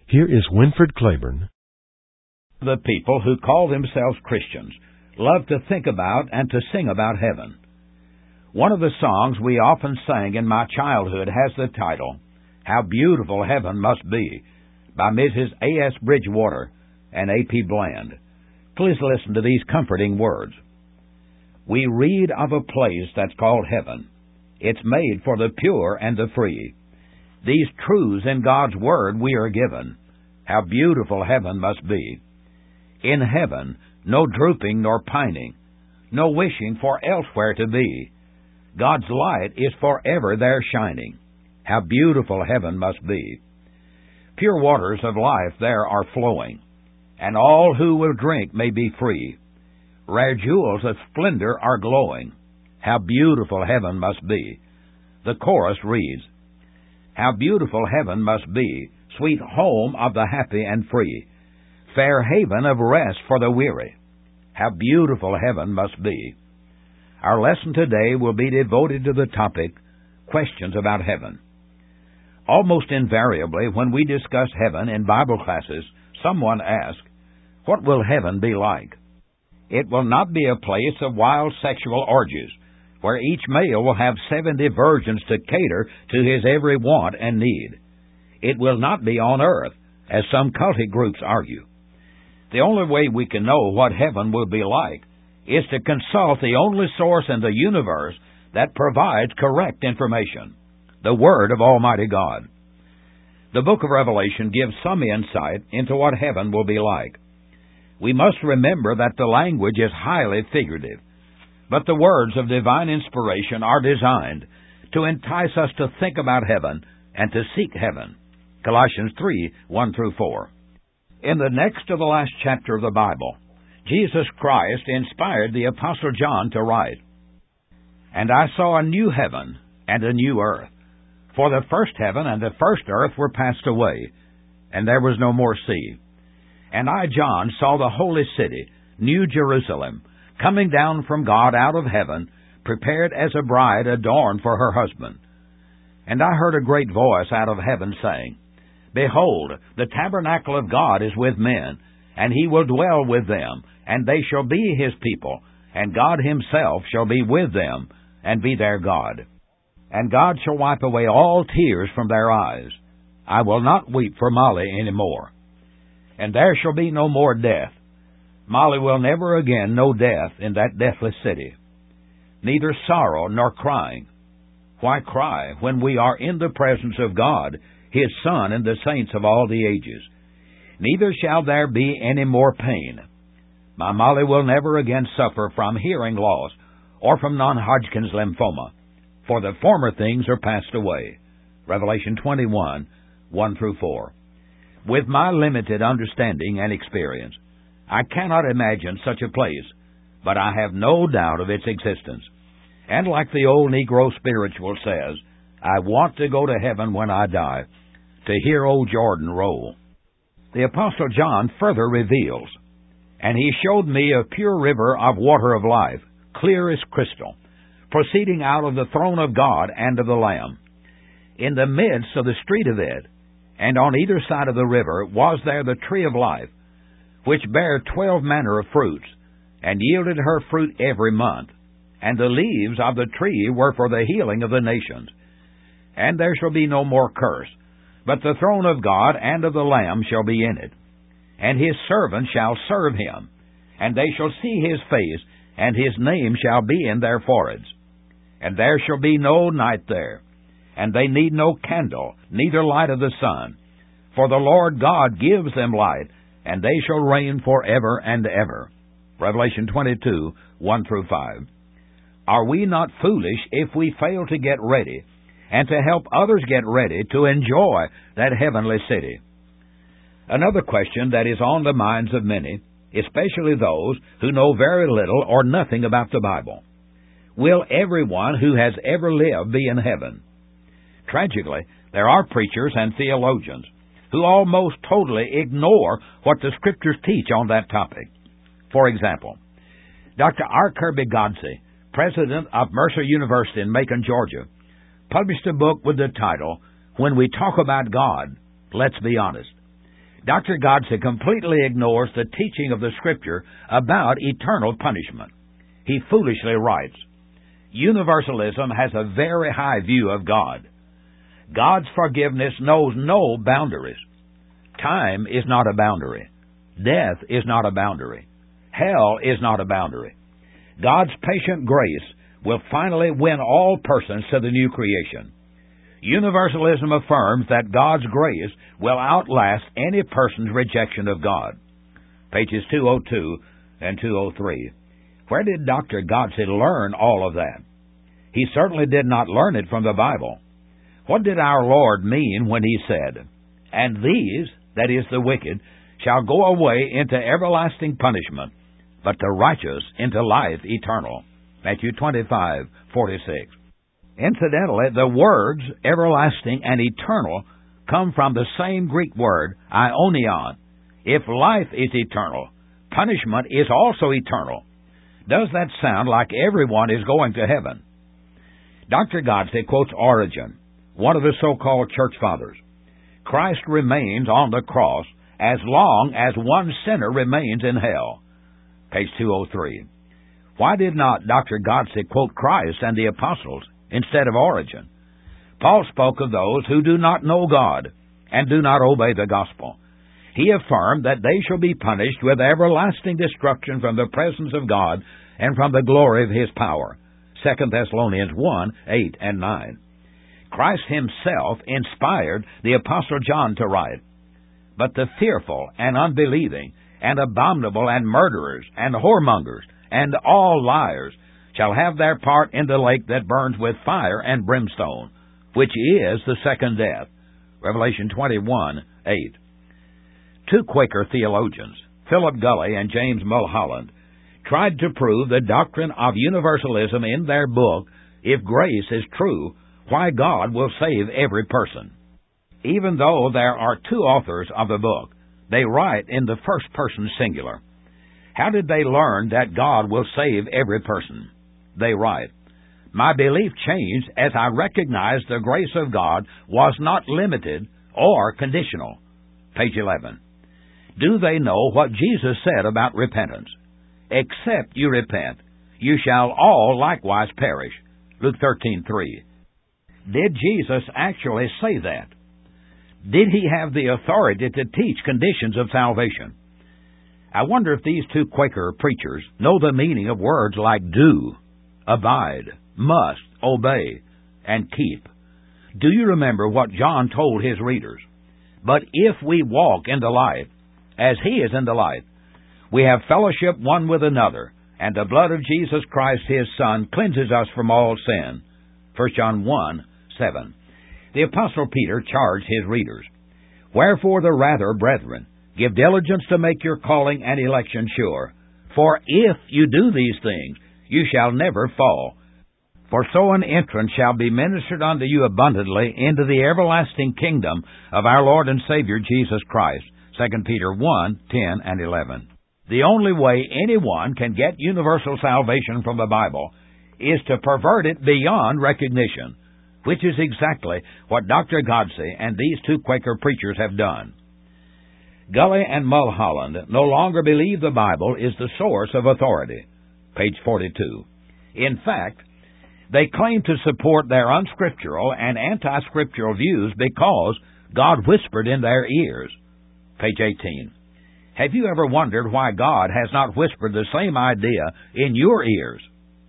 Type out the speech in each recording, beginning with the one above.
Here is Winfred Claiborne. The people who call themselves Christians love to think about and to sing about heaven. One of the songs we often sang in my childhood has the title, How Beautiful Heaven Must Be, by Mrs. A.S. Bridgewater and A.P. Bland. Please listen to these comforting words. We read of a place that's called heaven. It's made for the pure and the free. These truths in God's Word we are given. How beautiful heaven must be. In heaven, no drooping nor pining, no wishing for elsewhere to be. God's light is forever there shining. How beautiful heaven must be. Pure waters of life there are flowing, and all who will drink may be free. Rare jewels of splendor are glowing. How beautiful heaven must be. The chorus reads, How beautiful heaven must be, sweet home of the happy and free, fair haven of rest for the weary. How beautiful heaven must be. Our lesson today will be devoted to the topic, Questions about Heaven. Almost invariably, when we discuss heaven in Bible classes, someone asks, What will heaven be like? It will not be a place of wild sexual orgies, where each male will have 70 virgins to cater to his every want and need. It will not be on earth, as some cultic groups argue. The only way we can know what heaven will be like is to consult the only source in the universe that provides correct information, the Word of Almighty God. The book of Revelation gives some insight into what heaven will be like. We must remember that the language is highly figurative, but the words of divine inspiration are designed to entice us to think about heaven and to seek heaven. Colossians 3, 1 through 4. In the next to the last chapter of the Bible, Jesus Christ inspired the Apostle John to write, And I saw a new heaven and a new earth, for the first heaven and the first earth were passed away, and there was no more sea. And I, John, saw the holy city, New Jerusalem, coming down from God out of heaven, prepared as a bride adorned for her husband. And I heard a great voice out of heaven saying, Behold, the tabernacle of God is with men, and he will dwell with them, and they shall be his people, and God himself shall be with them, and be their God. And God shall wipe away all tears from their eyes. I will not weep for Molly any more. And there shall be no more death. Molly will never again know death in that deathless city. Neither sorrow nor crying. Why cry when we are in the presence of God, his Son, and the saints of all the ages? Neither shall there be any more pain. My Molly will never again suffer from hearing loss or from non-Hodgkin's lymphoma, for the former things are passed away. Revelation 21, 1 through 4. With my limited understanding and experience, I cannot imagine such a place, but I have no doubt of its existence. And like the old Negro spiritual says, I want to go to heaven when I die, to hear old Jordan roll. The Apostle John further reveals, And he showed me a pure river of water of life, clear as crystal, proceeding out of the throne of God and of the Lamb. In the midst of the street of it, and on either side of the river, was there the tree of life, which bare 12 manner of fruits, and yielded her fruit every month. And the leaves of the tree were for the healing of the nations. And there shall be no more curse, but the throne of God and of the Lamb shall be in it. And his servants shall serve him, and they shall see his face, and his name shall be in their foreheads. And there shall be no night there, and they need no candle, neither light of the sun. For the Lord God gives them light, and they shall reign forever and ever. Revelation 22, 1 through 5. Are we not foolish if we fail to get ready, and to help others get ready to enjoy that heavenly city? Another question that is on the minds of many, especially those who know very little or nothing about the Bible. Will everyone who has ever lived be in heaven? Tragically, there are preachers and theologians who almost totally ignore what the Scriptures teach on that topic. For example, Dr. R. Kirby Godsey, president of Mercer University in Macon, Georgia, published a book with the title, When We Talk About God, Let's Be Honest. Dr. Godse completely ignores the teaching of the Scripture about eternal punishment. He foolishly writes, "Universalism has a very high view of God. God's forgiveness knows no boundaries. Time is not a boundary. Death is not a boundary. Hell is not a boundary. God's patient grace will finally win all persons to the new creation. Universalism affirms that God's grace will outlast any person's rejection of God." Pages 202 and 203. Where did Dr. Godse learn all of that? He certainly did not learn it from the Bible. What did our Lord mean when He said, "And these," that is, the wicked, "shall go away into everlasting punishment, but the righteous into life eternal"? Matthew 25:46. Incidentally, the words everlasting and eternal come from the same Greek word, aionion. If life is eternal, punishment is also eternal. Does that sound like everyone is going to heaven? Dr. Godse quotes Origen, one of the so-called church fathers. Christ remains on the cross as long as one sinner remains in hell. Page 203. Why did not Dr. Godse quote Christ and the apostles instead of Origen? Paul spoke of those who do not know God and do not obey the gospel. He affirmed that they shall be punished with everlasting destruction from the presence of God and from the glory of His power. 2 Thessalonians 1:8 and 9. Christ Himself inspired the Apostle John to write, "But the fearful and unbelieving and abominable and murderers and whoremongers and all liars shall have their part in the lake that burns with fire and brimstone, which is the second death." Revelation 21:8. Two Quaker theologians, Philip Gulley and James Mulholland, tried to prove the doctrine of universalism in their book, "If Grace is True, Why God Will Save Every Person." Even though there are two authors of the book, they write in the first person singular. How did they learn that God will save every person? They write, "My belief changed as I recognized the grace of God was not limited or conditional." Page 11. Do they know what Jesus said about repentance? "Except you repent, you shall all likewise perish." Luke 13:3. Did Jesus actually say that? Did He have the authority to teach conditions of salvation? I wonder if these two Quaker preachers know the meaning of words like do, abide, must, obey, and keep. Do you remember what John told his readers? "But if we walk in the light, as He is in the light, we have fellowship one with another, and the blood of Jesus Christ His Son cleanses us from all sin." 1 John 1:7. The Apostle Peter charged his readers, "Wherefore the rather, brethren, give diligence to make your calling and election sure. For if you do these things, you shall never fall. For so an entrance shall be ministered unto you abundantly into the everlasting kingdom of our Lord and Savior Jesus Christ." 2 Peter 1:10 and 11. The only way anyone can get universal salvation from the Bible is to pervert it beyond recognition, which is exactly what Dr. Godse and these two Quaker preachers have done. Gulley and Mulholland no longer believe the Bible is the source of authority. Page 42. In fact, they claim to support their unscriptural and anti-scriptural views because God whispered in their ears. Page 18. Have you ever wondered why God has not whispered the same idea in your ears?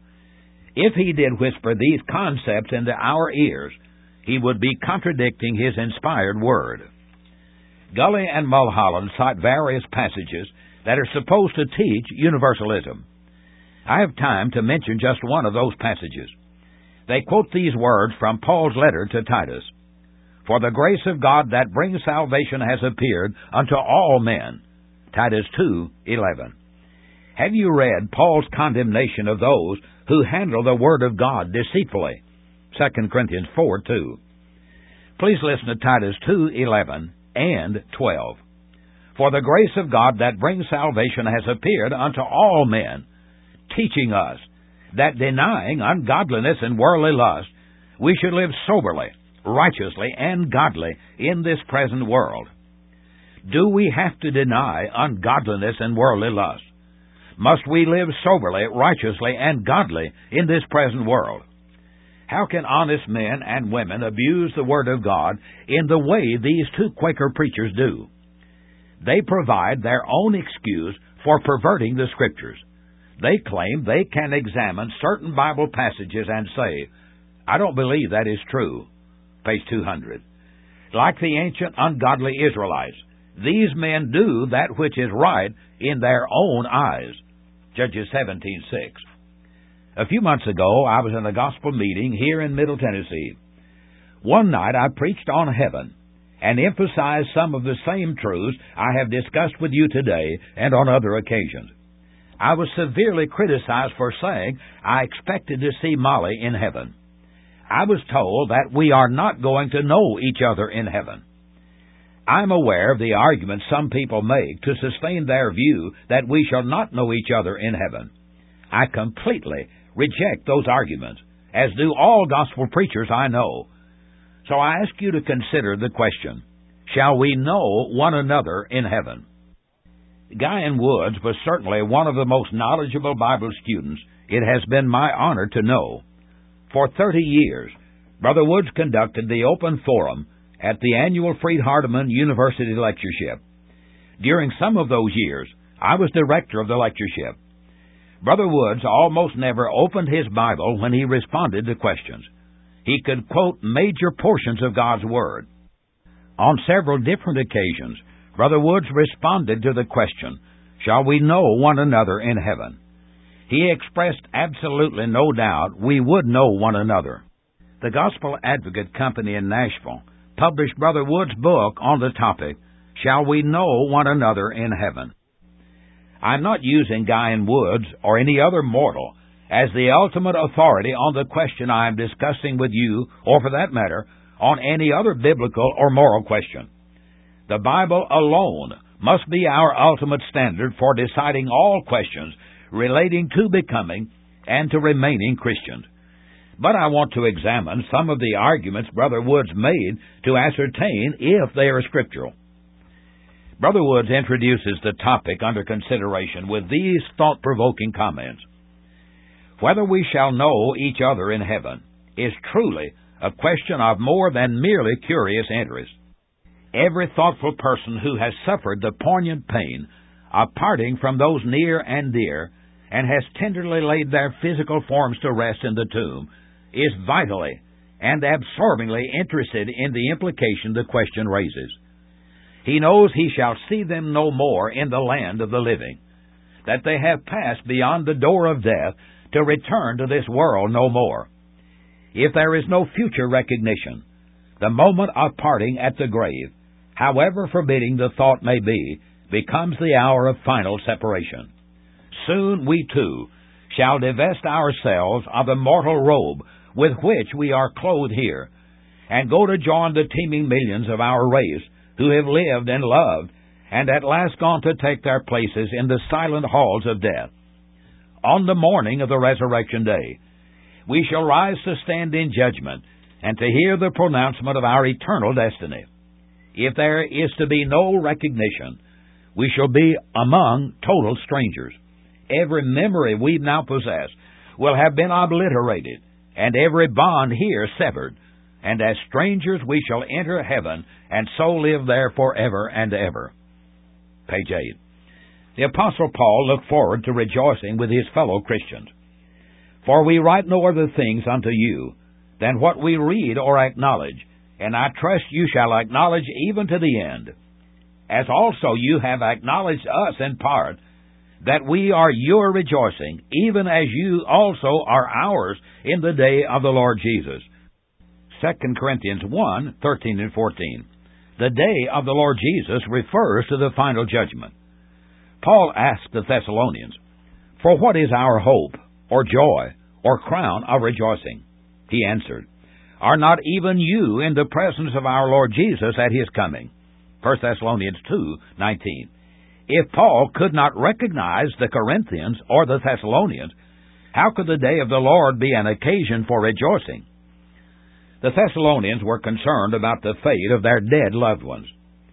If He did whisper these concepts into our ears, He would be contradicting His inspired Word. Gulley and Mulholland cite various passages that are supposed to teach universalism. I have time to mention just one of those passages. They quote these words from Paul's letter to Titus. "For the grace of God that brings salvation has appeared unto all men." Titus 2:11. Have you read Paul's condemnation of those who handle the Word of God deceitfully? 2 Corinthians 4:2. Please listen to Titus 2:11 and 12. "For the grace of God that brings salvation has appeared unto all men, teaching us that denying ungodliness and worldly lust, we should live soberly, righteously, and godly in this present world." Do we have to deny ungodliness and worldly lust? Must we live soberly, righteously, and godly in this present world? How can honest men and women abuse the Word of God in the way these two Quaker preachers do? They provide their own excuse for perverting the Scriptures. They claim they can examine certain Bible passages and say, "I don't believe that is true." Page 200. Like the ancient ungodly Israelites, these men do that which is right in their own eyes. Judges 17:6. A few months ago, I was in a gospel meeting here in Middle Tennessee. One night I preached on heaven and emphasized some of the same truths I have discussed with you today and on other occasions. I was severely criticized for saying I expected to see Molly in heaven. I was told that we are not going to know each other in heaven. I'm aware of the arguments some people make to sustain their view that we shall not know each other in heaven. I completely reject those arguments, as do all gospel preachers I know. So I ask you to consider the question, shall we know one another in heaven? Guy N. Woods was certainly one of the most knowledgeable Bible students it has been my honor to know. For 30 years, Brother Woods conducted the open forum at the annual Freed Hardeman University Lectureship. During some of those years, I was director of the lectureship. Brother Woods almost never opened his Bible when he responded to questions. He could quote major portions of God's Word. On several different occasions, Brother Woods responded to the question, shall we know one another in heaven? He expressed absolutely no doubt we would know one another. The Gospel Advocate Company in Nashville published Brother Woods' book on the topic, Shall We Know One Another in Heaven? I'm not using Guy N. Woods or any other mortal as the ultimate authority on the question I am discussing with you, or for that matter, on any other biblical or moral question. The Bible alone must be our ultimate standard for deciding all questions relating to becoming and to remaining Christians. But I want to examine some of the arguments Brother Woods made to ascertain if they are scriptural. Brother Woods introduces the topic under consideration with these thought-provoking comments. Whether we shall know each other in heaven is truly a question of more than merely curious interest. Every thoughtful person who has suffered the poignant pain of parting from those near and dear and has tenderly laid their physical forms to rest in the tomb is vitally and absorbingly interested in the implication the question raises. He knows he shall see them no more in the land of the living, that they have passed beyond the door of death to return to this world no more. If there is no future recognition, the moment of parting at the grave, however forbidding the thought may be, becomes the hour of final separation. Soon we, too, shall divest ourselves of the mortal robe with which we are clothed here, and go to join the teeming millions of our race who have lived and loved, and at last gone to take their places in the silent halls of death. On the morning of the resurrection day, we shall rise to stand in judgment and to hear the pronouncement of our eternal destiny. If there is to be no recognition, we shall be among total strangers. Every memory we now possess will have been obliterated, and every bond here severed, and as strangers we shall enter heaven, and so live there forever and ever. Page 8. The Apostle Paul looked forward to rejoicing with his fellow Christians. For we write no other things unto you than what we read or acknowledge, and I trust you shall acknowledge even to the end, as also you have acknowledged us in part, that we are your rejoicing, even as you also are ours in the day of the Lord Jesus. 2 Corinthians 1, 13 and 14. The day of the Lord Jesus refers to the final judgment. Paul asked the Thessalonians, For what is our hope, or joy, or crown of rejoicing? He answered, Are not even you in the presence of our Lord Jesus at His coming? 1 Thessalonians 2, 19. If Paul could not recognize the Corinthians or the Thessalonians, how could the day of the Lord be an occasion for rejoicing? The Thessalonians were concerned about the fate of their dead loved ones.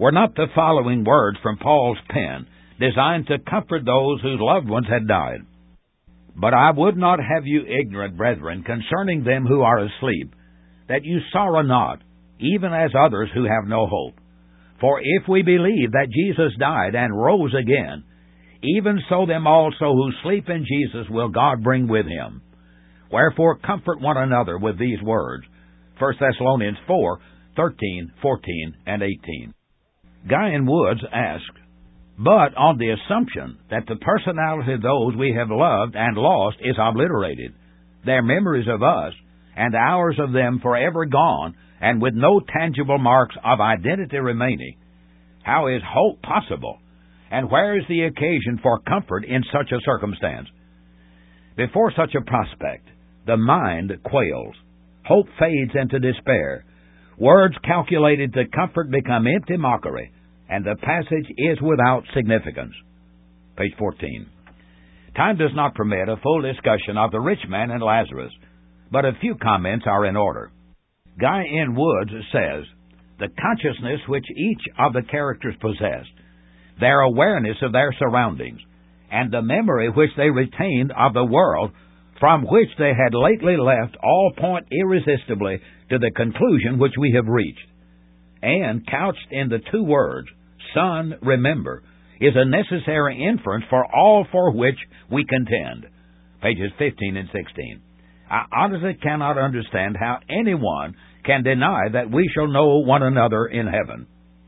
Were not the following words from Paul's pen designed to comfort those whose loved ones had died? But I would not have you ignorant, brethren, concerning them who are asleep, that you sorrow not, even as others who have no hope. For if we believe that Jesus died and rose again, even so them also who sleep in Jesus will God bring with him. Wherefore comfort one another with these words. 1 Thessalonians 4:13, 14, and 18. Guy and Woods asked, but on the assumption that the personality of those we have loved and lost is obliterated, their memories of us and ours of them forever gone, and with no tangible marks of identity remaining, how is hope possible? And where is the occasion for comfort in such a circumstance? Before such a prospect, the mind quails. Hope fades into despair. Words calculated to comfort become empty mockery, and the passage is without significance. Page 14. Time does not permit a full discussion of the rich man and Lazarus, but a few comments are in order. Guy N. Woods says, the consciousness which each of the characters possessed, their awareness of their surroundings, and the memory which they retained of the world from which they had lately left all point irresistibly to the conclusion which we have reached. And couched in the two words, Son, remember, is a necessary inference for all for which we contend. Pages 15 and 16. I honestly cannot understand how anyone can deny that we shall know one another in heaven.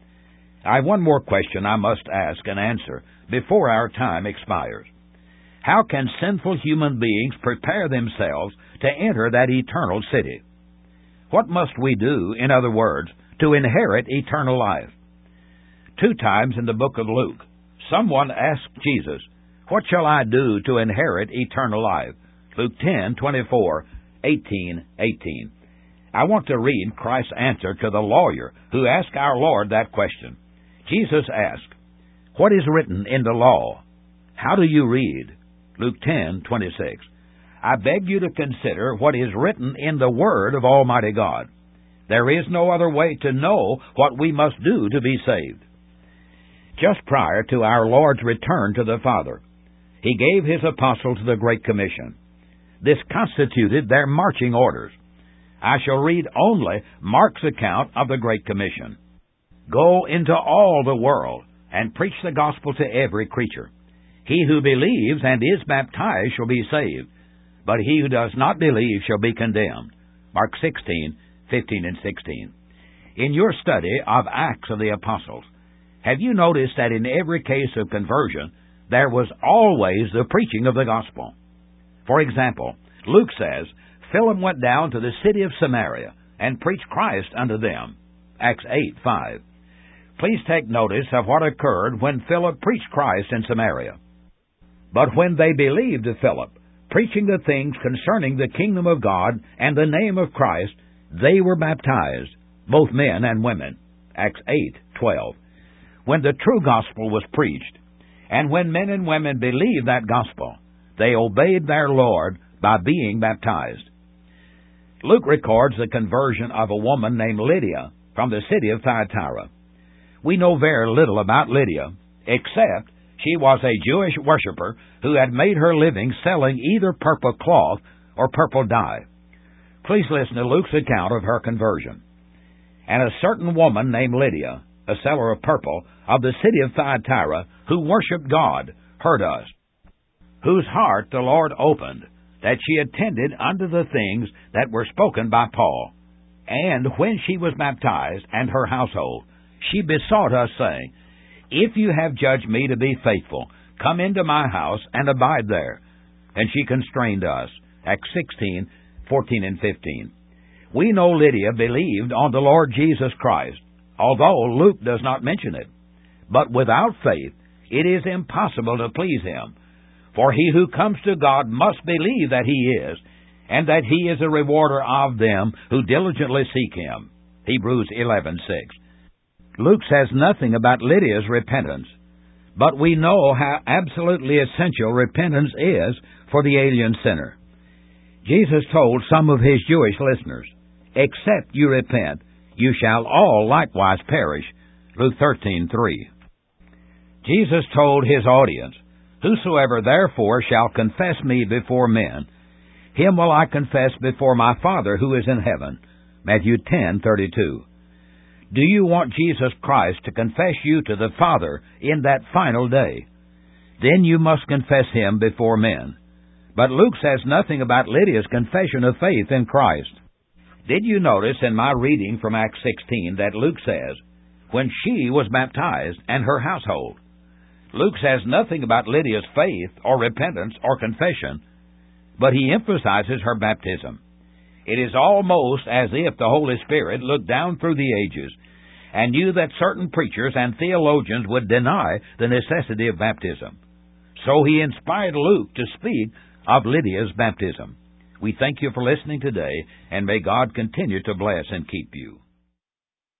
I have one more question I must ask and answer before our time expires. How can sinful human beings prepare themselves to enter that eternal city? What must we do, in other words, to inherit eternal life? 2 times in the book of Luke, someone asked Jesus, what shall I do to inherit eternal life? Luke 10:24, 18:18. I want to read Christ's answer to the lawyer who asked our Lord that question. Jesus asked, what is written in the law? How do you read? Luke 10:26. I beg you to consider what is written in the Word of Almighty God. There is no other way to know what we must do to be saved. Just prior to our Lord's return to the Father, He gave His apostles the Great Commission. This constituted their marching orders. I shall read only Mark's account of the Great Commission. Go into all the world and preach the gospel to every creature. He who believes and is baptized shall be saved, but he who does not believe shall be condemned. Mark 16:15 and 16. In your study of Acts of the Apostles, have you noticed that in every case of conversion, there was always the preaching of the gospel? For example, Luke says, Philip went down to the city of Samaria and preached Christ unto them. Acts 8:5. Please take notice of what occurred when Philip preached Christ in Samaria. But when they believed Philip, preaching the things concerning the kingdom of God and the name of Christ, they were baptized, both men and women. Acts 8:12. When the true gospel was preached, and when men and women believed that gospel, they obeyed their Lord by being baptized. Luke records the conversion of a woman named Lydia from the city of Thyatira. We know very little about Lydia, except she was a Jewish worshiper who had made her living selling either purple cloth or purple dye. Please listen to Luke's account of her conversion. And a certain woman named Lydia, a seller of purple, of the city of Thyatira, who worshipped God, heard us, whose heart the Lord opened, that she attended unto the things that were spoken by Paul. And when she was baptized, and her household, she besought us, saying, If you have judged me to be faithful, come into my house and abide there. And she constrained us. Acts 16:14 and 15. We know Lydia believed on the Lord Jesus Christ, although Luke does not mention it. But without faith, it is impossible to please Him. For he who comes to God must believe that He is, and that He is a rewarder of them who diligently seek Him. Hebrews 11:6. Luke says nothing about Lydia's repentance, but we know how absolutely essential repentance is for the alien sinner. Jesus told some of His Jewish listeners, Except you repent, you shall all likewise perish. Luke 13:3. Jesus told his audience, "Whosoever therefore shall confess me before men, him will I confess before my Father who is in heaven." Matthew 10:32. Do you want Jesus Christ to confess you to the Father in that final day? Then you must confess him before men. But Luke says nothing about Lydia's confession of faith in Christ. Did you notice in my reading from Acts 16 that Luke says, when she was baptized and her household? Luke says nothing about Lydia's faith or repentance or confession, but he emphasizes her baptism. It is almost as if the Holy Spirit looked down through the ages and knew that certain preachers and theologians would deny the necessity of baptism. So he inspired Luke to speak of Lydia's baptism. We thank you for listening today, and may God continue to bless and keep you.